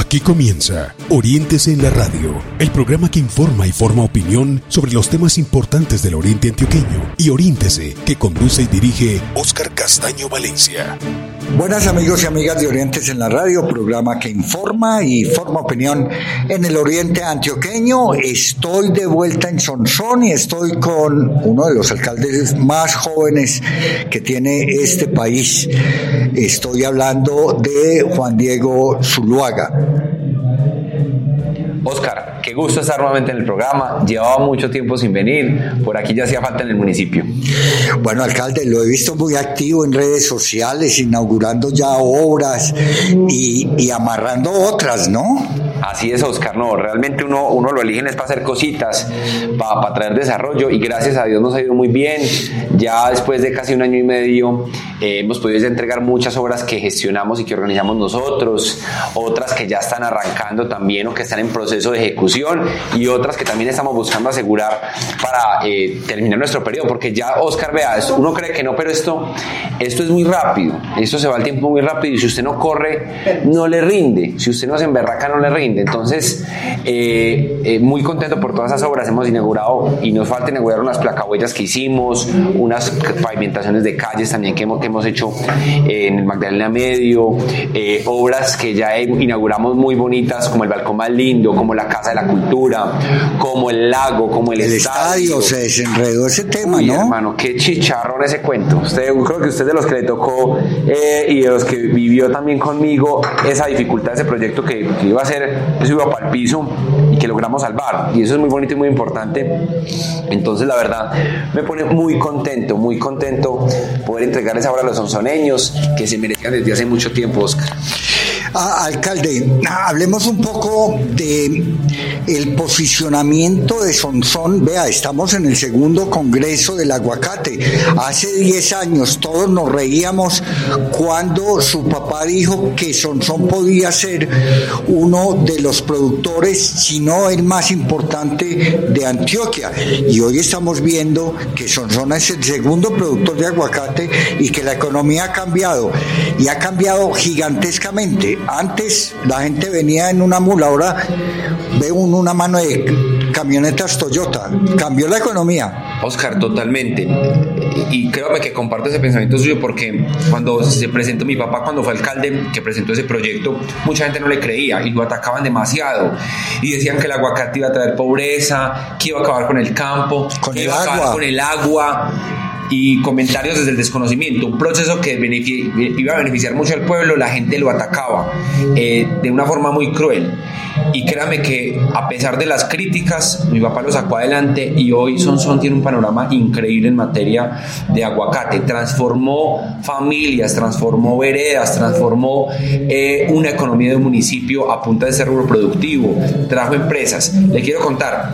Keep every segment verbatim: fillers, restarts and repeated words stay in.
Aquí comienza Oriéntese en la Radio, el programa que informa y forma opinión sobre los temas importantes del Oriente Antioqueño. Y Oriéntese, que conduce y dirige Óscar Castaño Valencia. Buenas amigos y amigas de Oriéntese en la Radio, programa que informa y forma opinión en el Oriente Antioqueño. Estoy de vuelta en Sonsón y estoy con uno de los alcaldes más jóvenes que tiene este país. Estoy hablando de Juan Diego Zuluaga. Óscar, qué gusto estar nuevamente en el programa. Llevaba mucho tiempo sin venir, por aquí ya hacía falta en el municipio. Bueno, alcalde, lo he visto muy activo en redes sociales, inaugurando ya obras y, y amarrando otras, ¿no? Así es, Óscar, no, realmente uno, uno lo eligen es para hacer cositas, para, para traer desarrollo, y gracias a Dios nos ha ido muy bien. Ya después de casi un año y medio eh, hemos podido entregar muchas obras que gestionamos y que organizamos nosotros, otras que ya están arrancando también o que están en proceso de ejecución, y otras que también estamos buscando asegurar para eh, terminar nuestro periodo, porque ya, Óscar, vea, uno cree que no, pero esto, esto es muy rápido, esto se va el tiempo muy rápido, y si usted no corre, no le rinde, si usted no se emberraca, no le rinde. Entonces, eh, eh, muy contento por todas esas obras. Hemos inaugurado, y nos falta inaugurar unas placahuellas que hicimos, unas pavimentaciones de calles también que hemos, que hemos hecho eh, en el Magdalena Medio, eh, obras que ya inauguramos muy bonitas, como el balcón más lindo, como la Casa de la Cultura, como el lago, como el, el estadio. estadio. Se desenredó ese tema, Uy, ¿no? hermano, qué chicharrón ese cuento. Usted, creo que usted es de los que le tocó eh, y de los que vivió también conmigo esa dificultad de ese proyecto que, que iba a ser, eso iba para el piso y que logramos salvar, y eso es muy bonito y muy importante. Entonces, la verdad, me pone muy contento, muy contento poder entregarles ahora a los sonsoneños que se merecían desde hace mucho tiempo, Óscar. Ah, alcalde, hablemos un poco de el posicionamiento de Sonsón. Vea, estamos en el segundo congreso del aguacate. Hace diez años todos nos reíamos cuando su papá dijo que Sonsón podía ser uno de los productores, si no el más importante de Antioquia. Y hoy estamos viendo que Sonsón es el segundo productor de aguacate y que la economía ha cambiado, y ha cambiado gigantescamente. Antes la gente venía en una mula, ahora ve uno una mano de camionetas Toyota. Cambió la economía. Óscar, totalmente. Y créame que comparto ese pensamiento suyo, porque cuando se presentó mi papá, cuando fue alcalde, que presentó ese proyecto, mucha gente no le creía y lo atacaban demasiado. Y decían que el aguacate iba a traer pobreza, que iba a acabar con el campo, con que el iba a acabar agua. con el agua. Y comentarios desde el desconocimiento, un proceso que benefici- iba a beneficiar mucho al pueblo. La gente lo atacaba eh, de una forma muy cruel, y créame que a pesar de las críticas, mi papá lo sacó adelante, y hoy Sonsón tiene un panorama increíble en materia de aguacate. Transformó familias, transformó veredas, transformó eh, una economía de un municipio a punta de ese rubro productivo, trajo empresas. Le quiero contar,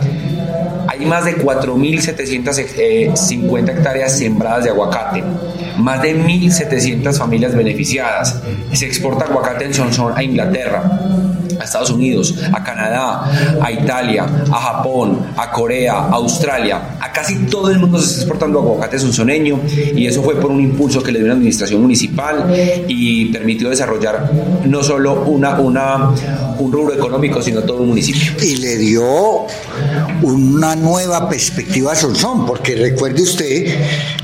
hay más de cuatro mil setecientas cincuenta hectáreas sembradas de aguacate, más de mil setecientas familias beneficiadas. Se exporta aguacate en Sonsón a Inglaterra, a Estados Unidos, a Canadá, a Italia, a Japón, a Corea, a Australia. A casi todo el mundo se está exportando aguacate sonsoneño, y eso fue por un impulso que le dio la administración municipal y permitió desarrollar no solo una, una, un rubro económico, sino todo un municipio. Y le dio una nueva perspectiva a Sonsón, porque recuerde usted,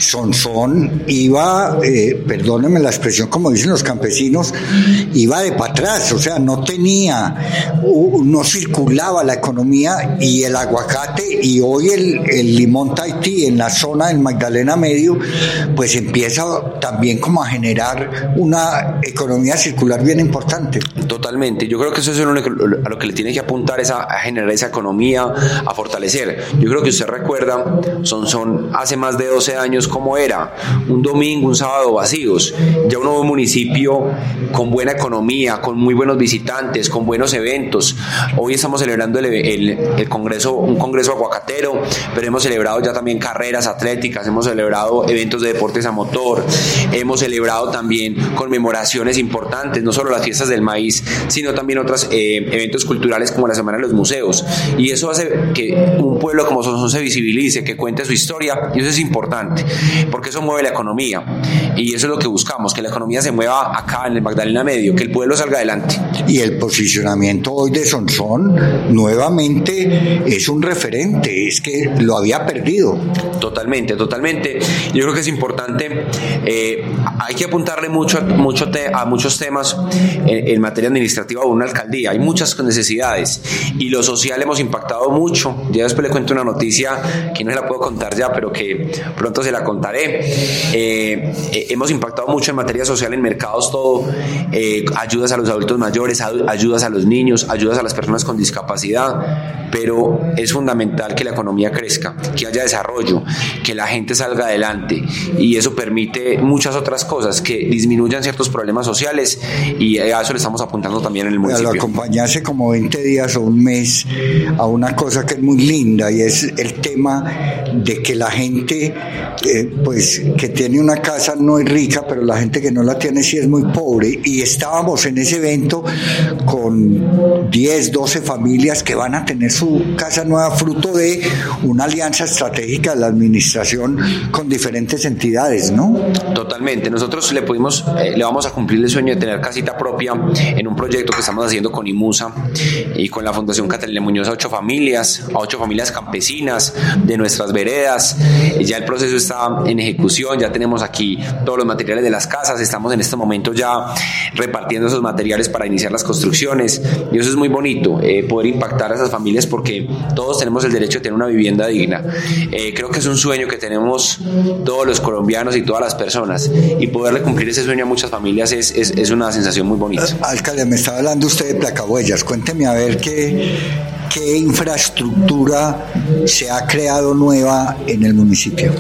Sonsón iba, eh, perdónenme la expresión como dicen los campesinos, iba de para atrás, o sea, no tenía, no circulaba la economía y el aguacate, y hoy el, el limón Tahití en la zona del Magdalena Medio, pues empieza también como a generar una economía circular bien importante. Totalmente, yo creo que eso es lo que, a lo que le tiene que apuntar, es a, a generar esa economía, a fortalecer. Yo creo que usted recuerda, Sonsón hace más de doce años cómo era, un domingo, un sábado vacíos. Ya un nuevo municipio con buena economía, con muy buenos visitantes, con buenos eventos. Hoy estamos celebrando el, el, el congreso, un congreso aguacatero, pero hemos celebrado ya también carreras atléticas, hemos celebrado eventos de deportes a motor, hemos celebrado también conmemoraciones importantes, no solo las fiestas del maíz, sino también otros eh, eventos culturales como la Semana de los Museos. Y eso hace que un pueblo como Sonsón se visibilice, que cuente su historia, y eso es importante, porque eso mueve la economía. economía. Y eso es lo que buscamos, que la economía se mueva acá en el Magdalena Medio, que el pueblo salga adelante. Y el posicionamiento hoy de Sonsón nuevamente es un referente, es que lo había perdido. Totalmente, totalmente. Yo creo que es importante, eh, hay que apuntarle mucho, mucho te, a muchos temas en, en materia administrativa de una alcaldía. Hay muchas necesidades y lo social hemos impactado mucho. Ya después le cuento una noticia que no se la puedo contar ya, pero que pronto se la contaré. Eh, eh, hemos impactado mucho en materia social en mercados, todo, eh, ayudas a los adultos mayores, ayudas a los niños, ayudas a las personas con discapacidad, pero es fundamental que la economía crezca, que haya desarrollo, que la gente salga adelante, y eso permite muchas otras cosas, que disminuyan ciertos problemas sociales, y a eso le estamos apuntando también en el municipio. Lo acompañé hace como veinte días o un mes a una cosa que es muy linda, y es el tema de que la gente eh, pues que tiene una casa no es rica, pero la gente que no la tiene sí es muy pobre, y estábamos en ese evento con diez, doce familias que van a tener su casa nueva fruto de una alianza estratégica de la administración con diferentes entidades, ¿no? Totalmente. Nosotros le pudimos, eh, le vamos a cumplir el sueño de tener casita propia en un proyecto que estamos haciendo con IMUSA y con la Fundación Catalina Muñoz a ocho familias, a ocho familias campesinas de nuestras veredas. Ya el proceso está en ejecución, ya tenemos aquí todos los materiales de las casas, estamos en este momento ya repartiendo esos materiales para iniciar las construcciones, y eso es muy bonito, eh, poder impactar a esas familias, porque todos tenemos el derecho de tener una vivienda digna. Eh, creo que es un sueño que tenemos todos los colombianos y todas las personas, y poderle cumplir ese sueño a muchas familias es, es, es una sensación muy bonita. Alcalde, me estaba hablando usted de Placahuellas, cuénteme a ver qué, qué infraestructura se ha creado nueva en el municipio.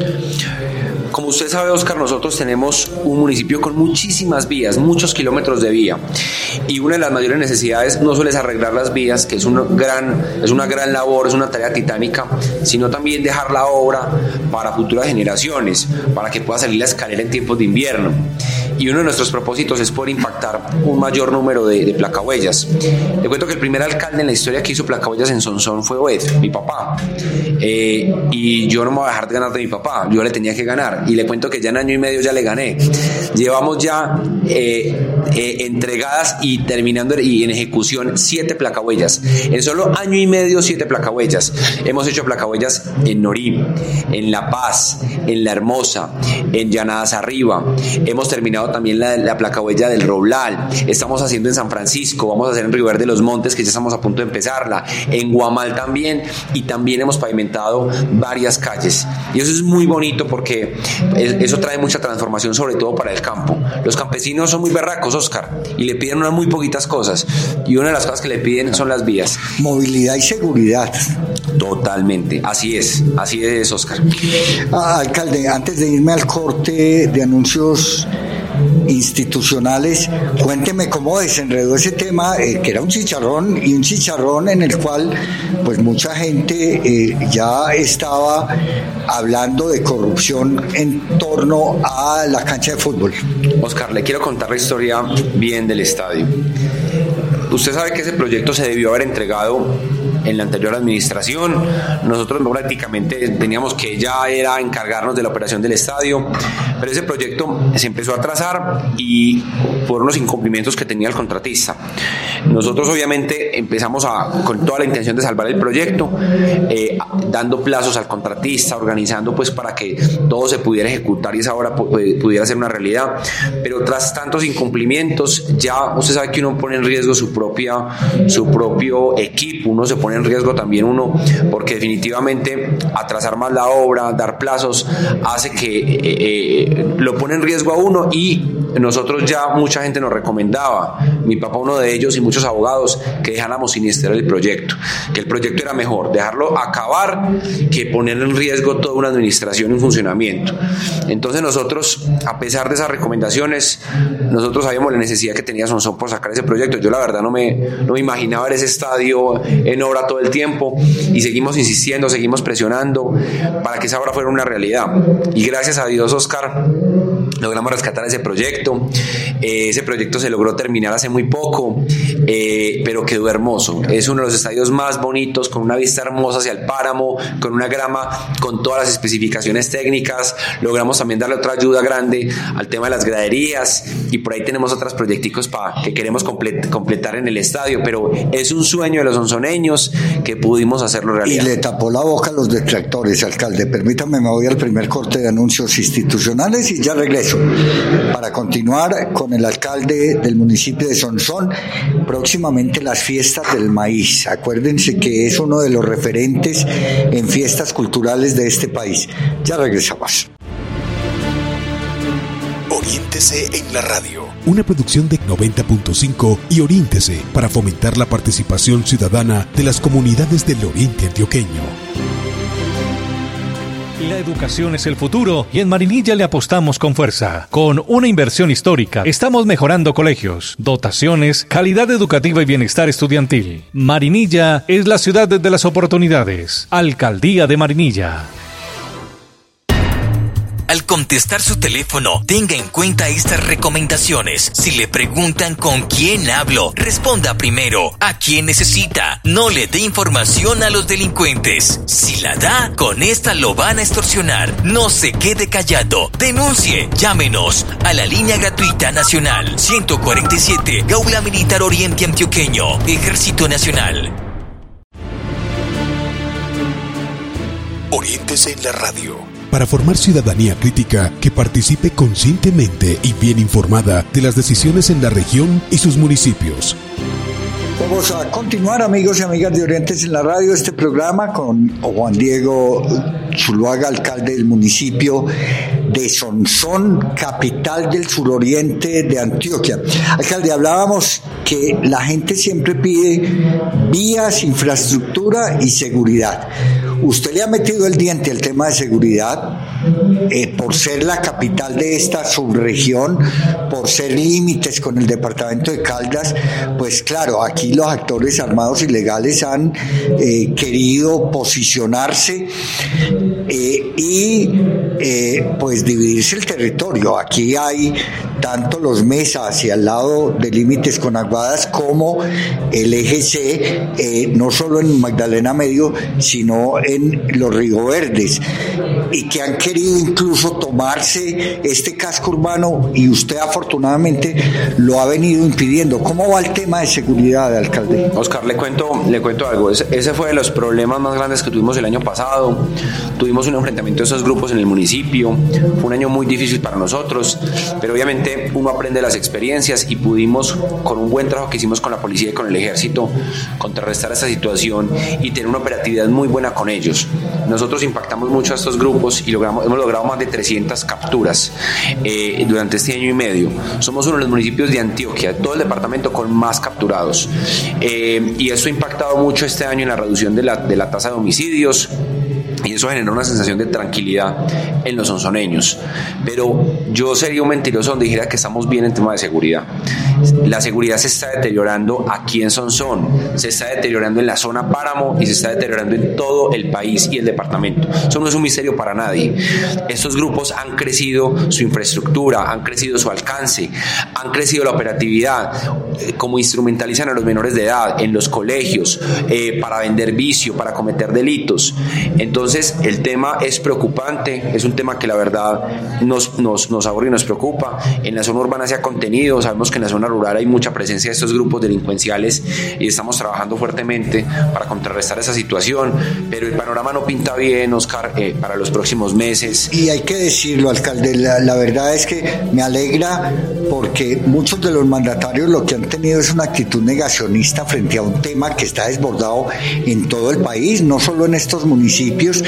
Como usted sabe, Oscar, nosotros tenemos un municipio con muchísimas vías, muchos kilómetros de vía, y una de las mayores necesidades no solo es arreglar las vías, que es, un gran, es una gran labor, es una tarea titánica, sino también dejar la obra para futuras generaciones, para que pueda salir la escalera en tiempos de invierno. Y uno de nuestros propósitos es poder impactar un mayor número de, de placahuellas. Le cuento que el primer alcalde en la historia que hizo placahuellas en Sonsón fue Obed, mi papá. Eh, y yo no me voy a dejar de ganar de mi papá, yo le tenía que ganar. Y le cuento que ya en año y medio ya le gané. Llevamos ya eh, eh, entregadas y terminando y en ejecución siete placahuellas. En solo año y medio, siete placahuellas. Hemos hecho placahuellas en Norí, en La Paz, en La Hermosa, en Llanadas Arriba. Hemos terminado también la, la placahuella del Roblal. Estamos haciendo en San Francisco, vamos a hacer en Río Verde de los Montes, que ya estamos a punto de empezarla. En Guamal también, y también hemos pavimentado varias calles. Y eso es muy bonito porque eso trae mucha transformación, sobre todo para el campo. Los campesinos son muy berracos, Oscar, y le piden unas muy poquitas cosas, y una de las cosas que le piden son las vías. Movilidad y seguridad. Totalmente, así es, así es, Oscar. Ah, alcalde, antes de irme al corte de anuncios institucionales, cuénteme cómo desenredó ese tema, eh, que era un chicharrón, y un chicharrón en el cual pues mucha gente eh, ya estaba hablando de corrupción en torno a la cancha de fútbol. Oscar, le quiero contar la historia bien del estadio. Usted sabe que ese proyecto se debió haber entregado en la anterior administración. Nosotros prácticamente teníamos que ya era encargarnos de la operación del estadio, pero ese proyecto se empezó a atrasar y por unos incumplimientos que tenía el contratista. Nosotros obviamente empezamos a, con toda la intención de salvar el proyecto, eh, dando plazos al contratista, organizando pues para que todo se pudiera ejecutar y esa obra pu- pudiera ser una realidad, pero tras tantos incumplimientos ya usted sabe que uno pone en riesgo su propia su propio equipo, uno se pone en riesgo también uno, porque definitivamente atrasar más la obra, dar plazos, hace que eh, eh, lo pone en riesgo a uno, y nosotros ya mucha gente nos recomendaba, mi papá uno de ellos y muchos abogados, que dejáramos siniestrar el proyecto, que el proyecto era mejor dejarlo acabar que poner en riesgo toda una administración en funcionamiento. Entonces nosotros, a pesar de esas recomendaciones, nosotros sabíamos la necesidad que tenía Sonsón por sacar ese proyecto. Yo la verdad no me, no me imaginaba ver ese estadio en obra todo el tiempo, y seguimos insistiendo, seguimos presionando para que esa obra fuera una realidad. Y gracias a Dios, Oscar, logramos rescatar ese proyecto. Eh, ese proyecto se logró terminar hace muy poco, eh, pero quedó hermoso. Es uno de los estadios más bonitos, con una vista hermosa hacia el páramo, con una grama con todas las especificaciones técnicas. Logramos también darle otra ayuda grande al tema de las graderías, y por ahí tenemos otros proyecticos pa, que queremos complet, completar en el estadio, pero es un sueño de los sonsoneños que pudimos hacerlo realidad. Y le tapó la boca a los detractores, alcalde. Permítame, me voy al primer corte de anuncios institucionales y ya regreso para continuar con el alcalde del municipio de Sonsón. Próximamente las fiestas del maíz. Acuérdense que es uno de los referentes en fiestas culturales de este país. Ya regresamos. Oriéntese en la radio, una producción de noventa punto cinco y Oriéntese para fomentar la participación ciudadana de las comunidades del oriente antioqueño. La educación es el futuro y en Marinilla le apostamos con fuerza. Con una inversión histórica, estamos mejorando colegios, dotaciones, calidad educativa y bienestar estudiantil. Marinilla es la ciudad de las oportunidades. Alcaldía de Marinilla. Al contestar su teléfono, tenga en cuenta estas recomendaciones. Si le preguntan con quién hablo, responda primero a quién necesita. No le dé información a los delincuentes. Si la da, con esta lo van a extorsionar. No se quede callado. Denuncie. Llámenos a la línea gratuita nacional ciento cuarenta y siete, Gaula Militar Oriente Antioqueño, Ejército Nacional. Oriéntese en la radio, para formar ciudadanía crítica que participe conscientemente y bien informada de las decisiones en la región y sus municipios. Vamos a continuar, amigos y amigas de Oriéntese en la radio, este programa con Juan Diego Zuluaga, alcalde del municipio de Sonsón, capital del suroriente de Antioquia. Alcalde, hablábamos que la gente siempre pide vías, infraestructura y seguridad. Usted le ha metido el diente al tema de seguridad, eh, por ser la capital de esta subregión, por ser límites con el departamento de Caldas. Pues claro, aquí los actores armados ilegales han eh, querido posicionarse eh, y eh, pues dividirse el territorio. Aquí hay tanto los Mesa hacia el lado de límites con Aguadas como el eje C, eh, no solo en Magdalena Medio, sino en los Rigoverdes, y que han querido incluso tomarse este casco urbano, y usted afortunadamente lo ha venido impidiendo. ¿Cómo va el tema de seguridad, alcalde? Oscar, le cuento, le cuento algo. Ese, ese fue de los problemas más grandes que tuvimos el año pasado. Tuvimos un enfrentamiento de esos grupos en el municipio. Fue un año muy difícil para nosotros, pero obviamente uno aprende las experiencias, y pudimos, con un buen trabajo que hicimos con la policía y con el ejército, contrarrestar esta situación y tener una operatividad muy buena con ellos. Nosotros impactamos mucho a estos grupos y logramos, hemos logrado más de trescientas capturas eh, durante este año y medio. Somos uno de los municipios de Antioquia, todo el departamento con más capturados, eh, y eso ha impactado mucho este año en la reducción de la, de la tasa de homicidios, y eso generó una sensación de tranquilidad en los sonsoneños. Pero yo sería un mentiroso donde dijera que estamos bien en tema de seguridad. La seguridad se está deteriorando aquí en Sonsón, se está deteriorando en la zona Páramo y se está deteriorando en todo el país y el departamento. Eso no es un misterio para nadie. Estos grupos han crecido su infraestructura, han crecido su alcance, han crecido la operatividad, eh, como instrumentalizan a los menores de edad en los colegios, eh, para vender vicio, para cometer delitos. Entonces el tema es preocupante, es un tema que la verdad nos, nos, nos aburre y nos preocupa. En la zona urbana se ha contenido, sabemos que en la zona rural hay mucha presencia de estos grupos delincuenciales y estamos trabajando fuertemente para contrarrestar esa situación, pero el panorama no pinta bien, Oscar, eh, para los próximos meses. Y hay que decirlo, alcalde, la, la verdad es que me alegra, porque muchos de los mandatarios lo que han tenido es una actitud negacionista frente a un tema que está desbordado en todo el país, no solo en estos municipios,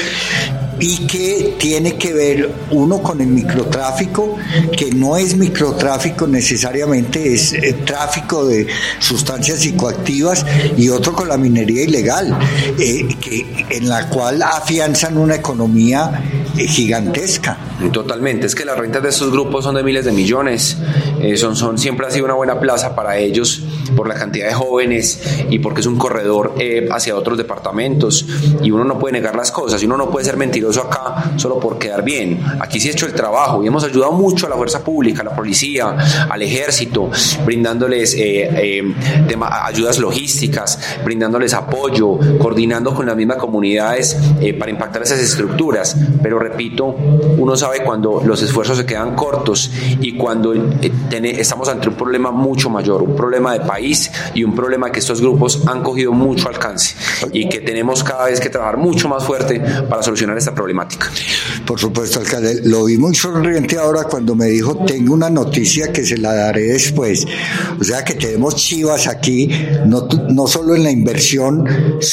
y que tiene que ver uno con el microtráfico, que no es microtráfico necesariamente, es eh, tráfico de sustancias psicoactivas, y otro con la minería ilegal, eh, que, en la cual afianzan una economía eh, gigantesca. Totalmente, es que las rentas de estos grupos son de miles de millones, eh, son, son, siempre ha sido una buena plaza para ellos por la cantidad de jóvenes y porque es un corredor eh, hacia otros departamentos, y uno no puede negar las cosas, y uno no puede ser mentiroso poderoso acá solo por quedar bien. Aquí sí he hecho el trabajo y hemos ayudado mucho a la fuerza pública, a la policía, al ejército, brindándoles eh, eh, tema, ayudas logísticas, brindándoles apoyo, coordinando con las mismas comunidades eh, para impactar esas estructuras. Pero repito, uno sabe cuando los esfuerzos se quedan cortos y cuando eh, ten, estamos ante un problema mucho mayor, un problema de país y un problema que estos grupos han cogido mucho alcance y que tenemos cada vez que trabajar mucho más fuerte para solucionar esta problemática. Por supuesto, alcalde, lo vi muy sonriente ahora cuando me dijo, tengo una noticia que se la daré después. O sea que tenemos chivas aquí, no, no solo en la inversión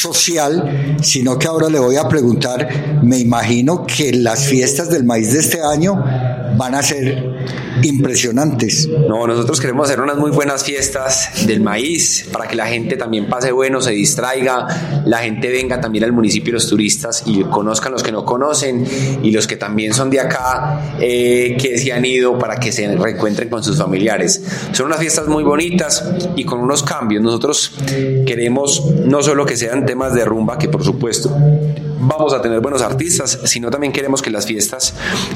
social, sino que ahora le voy a preguntar, me imagino que las fiestas del maíz de este año van a ser impresionantes. No, nosotros queremos hacer unas muy buenas fiestas del maíz para que la gente también pase bueno, se distraiga, la gente venga también al municipio, los turistas, y conozcan los que no conocen y los que también son de acá, eh, que se han ido, para que se reencuentren con sus familiares. Son unas fiestas muy bonitas y con unos cambios. Nosotros queremos no solo que sean temas de rumba, que por supuesto vamos a tener buenos artistas, sino también queremos que las fiestas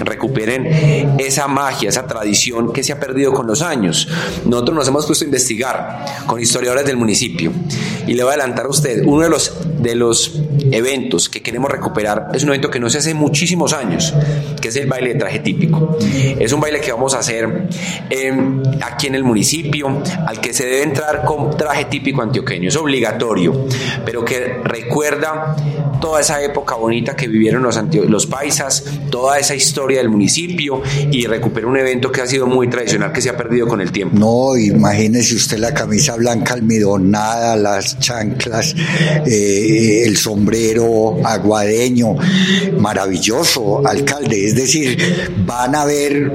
recuperen esa magia, esa tradición que se ha perdido con los años. Nosotros nos hemos puesto a investigar con historiadores del municipio y le voy a adelantar a usted, uno de los, de los eventos que queremos recuperar es un evento que no se hace muchísimos años, que es el baile de traje típico. Es un baile que vamos a hacer eh, aquí en el municipio, al que se debe entrar con traje típico antioqueño, es obligatorio, pero que recuerda toda esa época bonita que vivieron los, antio- los paisas, toda esa historia del municipio, y recupera un evento que ha sido muy tradicional, que se ha perdido con el tiempo. No, imagínese usted la camisa blanca almidonada, las chanclas, eh, el sombrero aguadeño, maravilloso, alcalde. Es decir, van a haber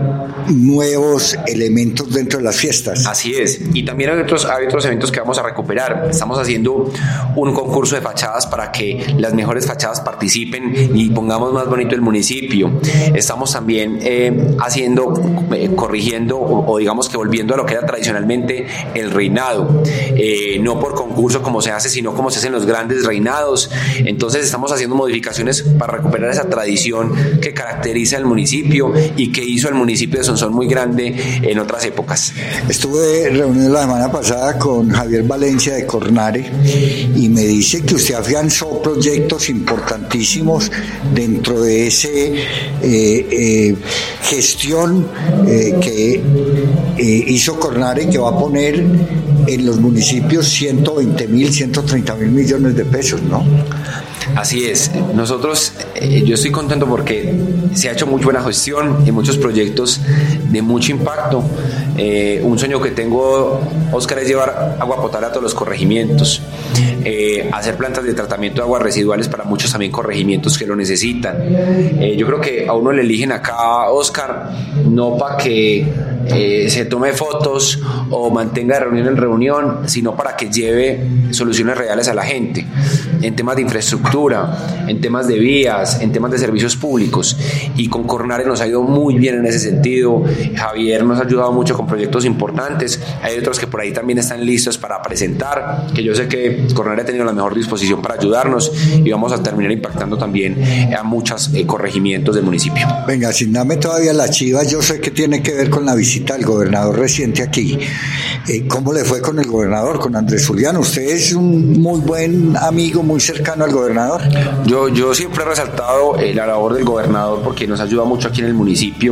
nuevos elementos dentro de las fiestas. Así es, y también hay otros, hay otros eventos que vamos a recuperar. Estamos haciendo un concurso de fachadas para que las mejores fachadas participen y pongamos más bonito el municipio. Estamos también eh, haciendo, eh, corrigiendo o, o digamos que volviendo a lo que era tradicionalmente el reinado, eh, no por concurso como se hace, sino como se hacen los grandes reinados. Entonces estamos haciendo modificaciones para recuperar esa tradición que caracteriza el municipio y que hizo el municipio de Sonsón muy grande en otras épocas. Estuve reunido la semana pasada con Javier Valencia de Cornare y me dice que usted afianzó proyectos importantísimos dentro de ese eh, eh, gestión eh, que eh, hizo Cornare, que va a poner en los municipios ciento veinte mil, ciento treinta mil millones de pesos, ¿no? Así es, nosotros, eh, yo estoy contento porque se ha hecho muy buena gestión y muchos proyectos de mucho impacto. Eh, un sueño que tengo, Óscar, es llevar agua potable a todos los corregimientos, eh, hacer plantas de tratamiento de aguas residuales para muchos también corregimientos que lo necesitan. Eh, yo creo que a uno le eligen acá, Óscar, no para que eh, se tome fotos o mantenga de reunión en reunión, sino para que lleve soluciones reales a la gente en temas de infraestructura, en temas de vías, en temas de servicios públicos, y con Cornare nos ha ido muy bien en ese sentido. Javier nos ha ayudado mucho con proyectos importantes, hay otros que por ahí también están listos para presentar, que yo sé que Cornare ha tenido la mejor disposición para ayudarnos, y vamos a terminar impactando también a muchos eh, corregimientos del municipio. Venga, sin darme todavía la chiva, yo sé que tiene que ver con la visita del gobernador reciente aquí. Eh, ¿Cómo le fue con el gobernador, con Andrés Julián? Usted es un muy buen amigo, muy cercano al gobernador. Yo, yo siempre he resaltado eh, la labor del gobernador, porque nos ayuda mucho aquí en el municipio,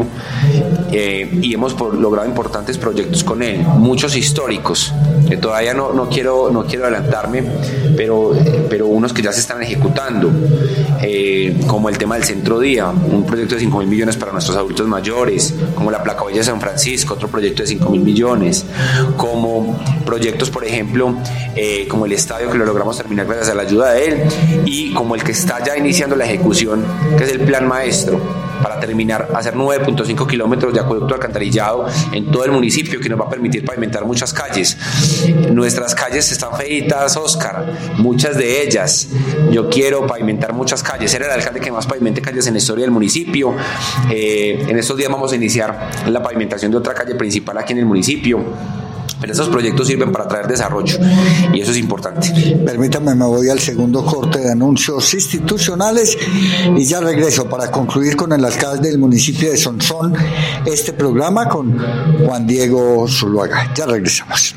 eh, y hemos por, logrado importantes proyectos con él, muchos históricos, que todavía no, no, quiero, no quiero adelantarme, pero, pero unos que ya se están ejecutando, eh, como el tema del Centro Día, un proyecto de cinco mil millones para nuestros adultos mayores, como la Placa Bella de San Francisco, otro proyecto de cinco mil millones, como proyectos, por ejemplo, eh, como el estadio, que lo logramos terminar gracias a la ayuda de él, y como el que está ya iniciando la ejecución, que es el Plan Maestro, para terminar, hacer nueve punto cinco kilómetros de acueducto alcantarillado en todo el municipio, que nos va a permitir pavimentar muchas calles. Nuestras calles están feitas, Óscar, muchas de ellas. Yo quiero pavimentar muchas calles, ser el alcalde que más pavimente calles en la historia del municipio. Eh, en estos días vamos a iniciar la pavimentación de otra calle principal aquí en el municipio. pero esos proyectos sirven para traer desarrollo y eso es importante. Permítame, me voy al segundo corte de anuncios institucionales y ya regreso para concluir con el alcalde del municipio de Sonsón este programa con Juan Diego Zuluaga. Ya regresamos.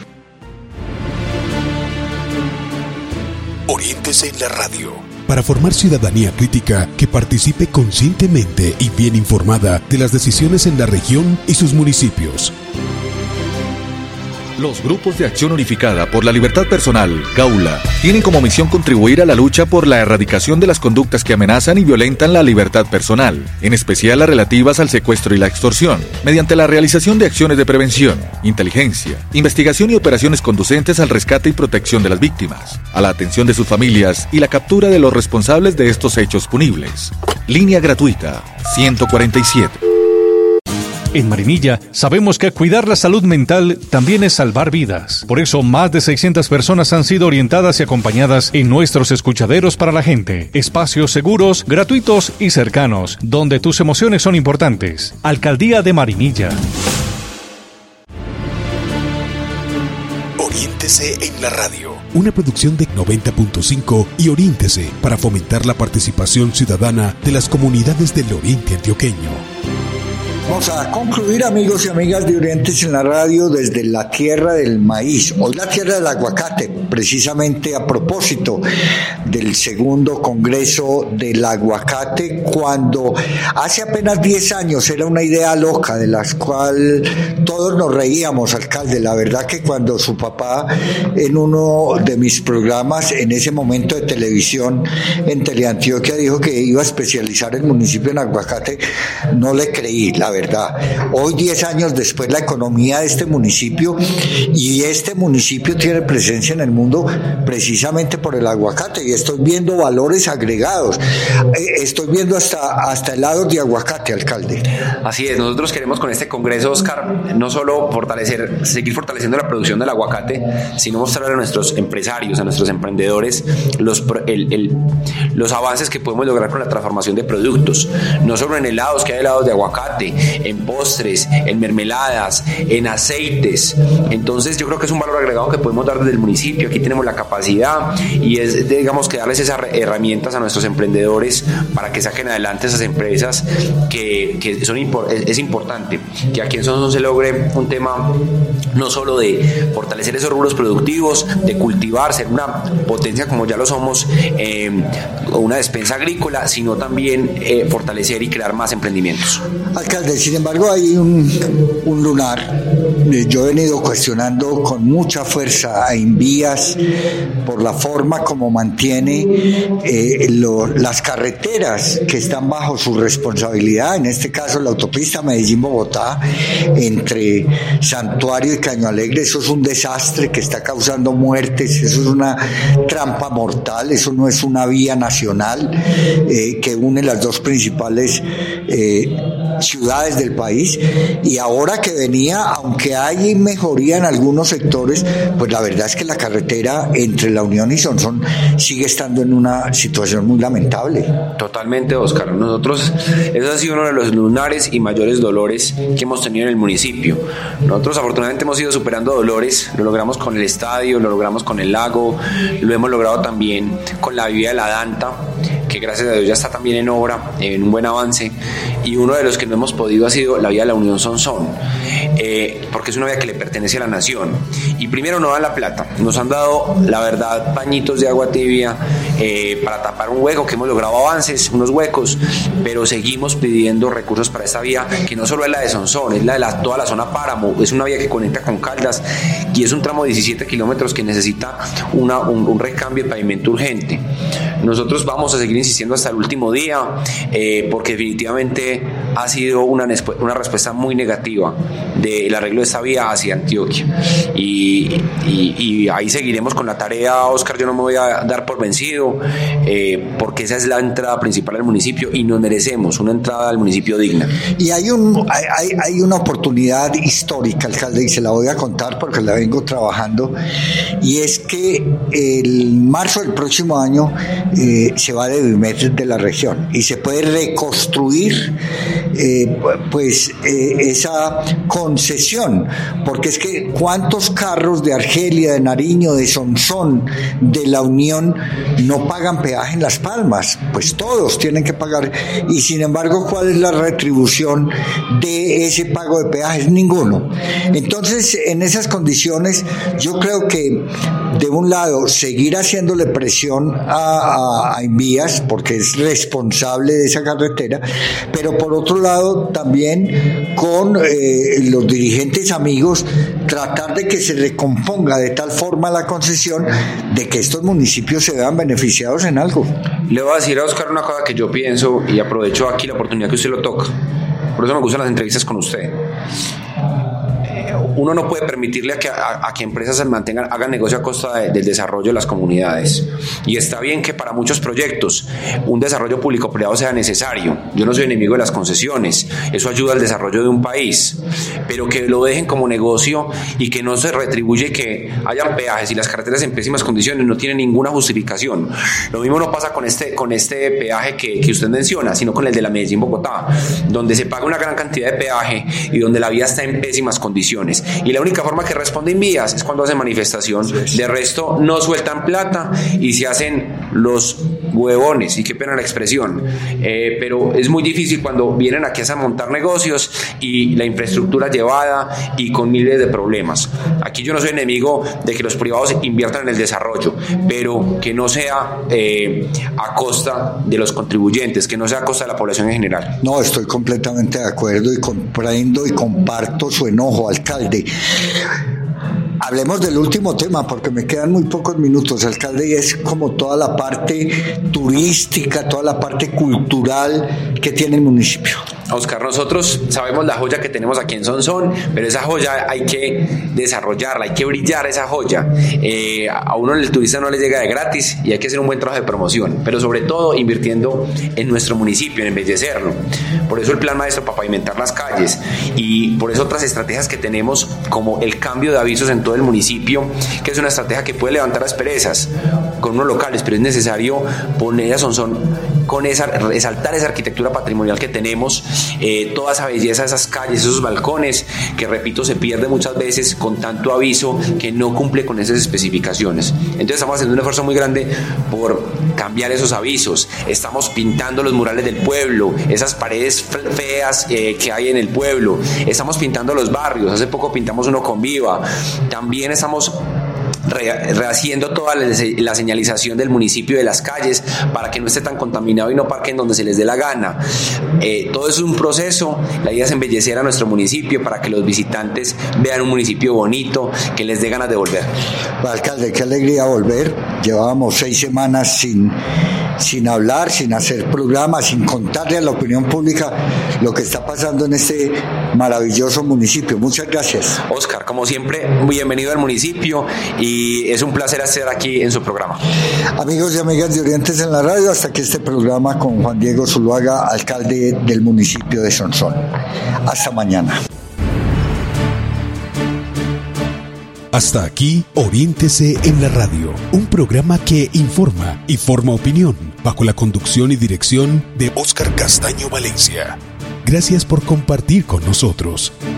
Oriéntese en la radio, para formar ciudadanía crítica que participe conscientemente y bien informada de las decisiones en la región y sus municipios. Los grupos de acción unificada por la libertad personal, GAULA, tienen como misión contribuir a la lucha por la erradicación de las conductas que amenazan y violentan la libertad personal, en especial las relativas al secuestro y la extorsión, mediante la realización de acciones de prevención, inteligencia, investigación y operaciones conducentes al rescate y protección de las víctimas, a la atención de sus familias y la captura de los responsables de estos hechos punibles. Línea gratuita ciento cuarenta y siete. En Marinilla sabemos que cuidar la salud mental también es salvar vidas. Por eso más de seiscientas personas han sido orientadas y acompañadas en nuestros escuchaderos para la gente. Espacios seguros, gratuitos y cercanos, donde tus emociones son importantes. Alcaldía de Marinilla. Oriéntese en la radio, una producción de noventa punto cinco y Oriéntese para fomentar la participación ciudadana de las comunidades del oriente antioqueño. Vamos a concluir, amigos y amigas de Oriéntese en la radio, desde la tierra del maíz, hoy la tierra del aguacate, precisamente a propósito del segundo congreso del aguacate, cuando hace apenas diez años era una idea loca de la cual todos nos reíamos, alcalde. La verdad que cuando su papá en uno de mis programas, en ese momento de televisión en Teleantioquia, dijo que iba a especializar el municipio en aguacate, no le creí, la verdad. Hoy, diez años después, la economía de este municipio, y este municipio tiene presencia en el mundo precisamente por el aguacate, y estoy viendo valores agregados, estoy viendo hasta, hasta helados de aguacate, alcalde. Así es, nosotros queremos con este congreso, Oscar, no solo fortalecer, seguir fortaleciendo la producción del aguacate, sino mostrar a nuestros empresarios, a nuestros emprendedores, los, el, el, los avances que podemos lograr con la transformación de productos, no solo en helados, que hay helados de aguacate, en postres, en mermeladas, en aceites. Entonces yo creo que es un valor agregado que podemos dar desde el municipio. Aquí tenemos la capacidad y es, digamos, que darles esas herramientas a nuestros emprendedores para que saquen adelante esas empresas que, que son es, es importante que aquí en Sonsón se logre un tema no solo de fortalecer esos rubros productivos, de cultivar, ser una potencia como ya lo somos, eh, una despensa agrícola, sino también eh, fortalecer y crear más emprendimientos. Alcalde, sin embargo hay un, un lunar. Yo he venido cuestionando con mucha fuerza a Invías por la forma como mantiene eh, lo, las carreteras que están bajo su responsabilidad, en este caso la autopista Medellín-Bogotá entre Santuario y Caño Alegre. Eso es un desastre que está causando muertes, eso es una trampa mortal, eso no es una vía nacional eh, que une las dos principales eh, ciudades del país, y ahora que venía, aunque hay mejoría en algunos sectores, pues la verdad es que la carretera entre La Unión y Sonsón sigue estando en una situación muy lamentable. Totalmente, Oscar. Nosotros, eso ha sido uno de los lunares y mayores dolores que hemos tenido en el municipio. Nosotros afortunadamente hemos ido superando dolores, lo logramos con el estadio, lo logramos con el lago, lo hemos logrado también con la vía de la Danta, que gracias a Dios ya está también en obra, en un buen avance, y uno de los que no hemos podido ha sido la vía de la Unión Sonsón, eh, porque es una vía que le pertenece a la nación, y primero no dan la plata, nos han dado, la verdad, pañitos de agua tibia eh, para tapar un hueco, que hemos logrado avances, unos huecos, pero seguimos pidiendo recursos para esta vía, que no solo es la de Sonsón, es la de la, toda la zona Páramo, es una vía que conecta con Caldas, y es un tramo de diecisiete kilómetros que necesita una, un, un recambio de pavimento urgente. Nosotros vamos a seguir insistiendo hasta el último día, eh, porque definitivamente ha sido una, una respuesta muy negativa del arreglo de esta vía hacia Antioquia, y, y, y ahí seguiremos con la tarea, Oscar. Yo no me voy a dar por vencido, eh, porque esa es la entrada principal al municipio y nos merecemos una entrada al municipio digna. Y hay, un, hay, hay una oportunidad histórica, alcalde, y se la voy a contar porque la vengo trabajando, y es que el marzo del próximo año eh, se va de Vimet de la región y se puede reconstruir eh, pues eh, esa concesión, porque es que cuántos carros de Argelia, de Nariño, de Sonsón, de La Unión no pagan peaje en Las Palmas, pues todos tienen que pagar, y sin embargo, ¿cuál es la retribución de ese pago de peajes? Ninguno. Entonces, en esas condiciones, yo creo que de un lado seguir haciéndole presión a, a, a Invías, porque es responsable de esa carretera, pero por otro lado también con eh, los dirigentes amigos tratar de que se recomponga de tal forma la concesión de que estos municipios se vean beneficiados en algo. Le voy a decir a Oscar una cosa que yo pienso, y aprovecho aquí la oportunidad que usted lo toca, por eso me gustan las entrevistas con usted. Uno no puede permitirle a que, a, a que empresas se mantengan, hagan negocio a costa de, del desarrollo de las comunidades. Y está bien que para muchos proyectos un desarrollo público-privado sea necesario. Yo no soy enemigo de las concesiones, eso ayuda al desarrollo de un país, pero que lo dejen como negocio y que no se retribuye que hayan peajes y las carreteras en pésimas condiciones no tienen ninguna justificación. Lo mismo no pasa con este, con este peaje que, que usted menciona, sino con el de la Medellín-Bogotá, donde se paga una gran cantidad de peaje y donde la vía está en pésimas condiciones. Y la única forma que responde Invías es cuando hacen manifestación. De resto no sueltan plata y se hacen los huevones, y qué pena la expresión, eh, pero es muy difícil cuando vienen aquí a montar negocios y la infraestructura llevada y con miles de problemas. Aquí yo no soy enemigo de que los privados inviertan en el desarrollo, pero que no sea eh, a costa de los contribuyentes, que no sea a costa de la población en general. No, estoy completamente de acuerdo y comprendo y comparto su enojo, alcalde. Hablemos del último tema porque me quedan muy pocos minutos, alcalde, y es como toda la parte turística, toda la parte cultural que tiene el municipio. Oscar, nosotros sabemos la joya que tenemos aquí en Sonsón, pero esa joya hay que desarrollarla, hay que brillar esa joya. Eh, a uno el turista no le llega de gratis y hay que hacer un buen trabajo de promoción, pero sobre todo invirtiendo en nuestro municipio, en embellecerlo. Por eso el plan maestro para pavimentar las calles y por eso otras estrategias que tenemos como el cambio de avisos en todo el municipio, que es una estrategia que puede levantar asperezas con unos locales, pero es necesario poner a Sonsón con esa, resaltar esa arquitectura patrimonial que tenemos, eh, toda esa belleza, esas calles, esos balcones, que repito, se pierde muchas veces con tanto aviso que no cumple con esas especificaciones. Entonces estamos haciendo un esfuerzo muy grande por cambiar esos avisos. Estamos pintando los murales del pueblo, esas paredes feas eh, que hay en el pueblo. Estamos pintando los barrios, hace poco pintamos uno con Viva. También estamos Re, rehaciendo toda la, la señalización del municipio de las calles para que no esté tan contaminado y no parquen donde se les dé la gana. Eh, todo es un proceso. La idea es embellecer a nuestro municipio para que los visitantes vean un municipio bonito, que les dé ganas de volver. Alcalde, qué alegría volver. Llevábamos seis semanas sin, sin hablar, sin hacer programas, sin contarle a la opinión pública lo que está pasando en este maravilloso municipio. Muchas gracias. Oscar, como siempre, muy bienvenido al municipio y es un placer estar aquí en su programa. Amigos y amigas de Orientes en la Radio, hasta aquí este programa con Juan Diego Zuluaga, alcalde del municipio de Sonsón. Hasta mañana. Hasta aquí, Oriéntese en la Radio, un programa que informa y forma opinión, bajo la conducción y dirección de Óscar Castaño Valencia. Gracias por compartir con nosotros.